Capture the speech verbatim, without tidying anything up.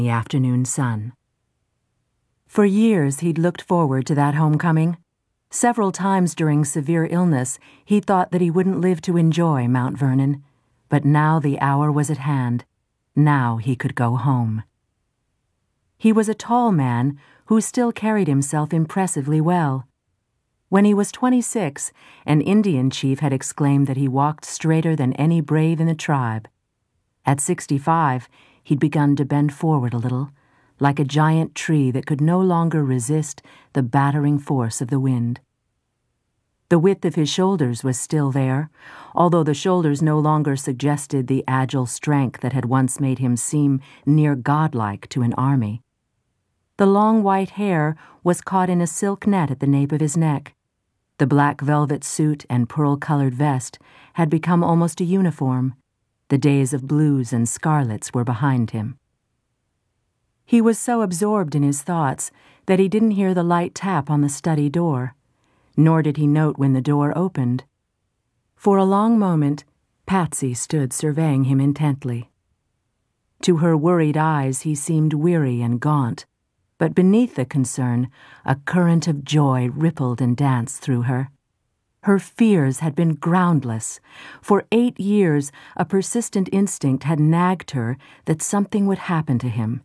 the afternoon sun. For years he'd looked forward to that homecoming. Several times during severe illness, he thought that he wouldn't live to enjoy Mount Vernon. But now the hour was at hand. Now he could go home. He was a tall man who still carried himself impressively well. When he was twenty-six, an Indian chief had exclaimed that he walked straighter than any brave in the tribe. At sixty-five, he'd begun to bend forward a little, like a giant tree that could no longer resist the battering force of the wind. The width of his shoulders was still there, although the shoulders no longer suggested the agile strength that had once made him seem near godlike to an army. The long white hair was caught in a silk net at the nape of his neck. The black velvet suit and pearl-colored vest had become almost a uniform. The days of blues and scarlets were behind him. He was so absorbed in his thoughts that he didn't hear the light tap on the study door, nor did he note when the door opened. For a long moment, Patsy stood surveying him intently. To her worried eyes, he seemed weary and gaunt, but beneath the concern, a current of joy rippled and danced through her. Her fears had been groundless. For eight years, a persistent instinct had nagged her that something would happen to him,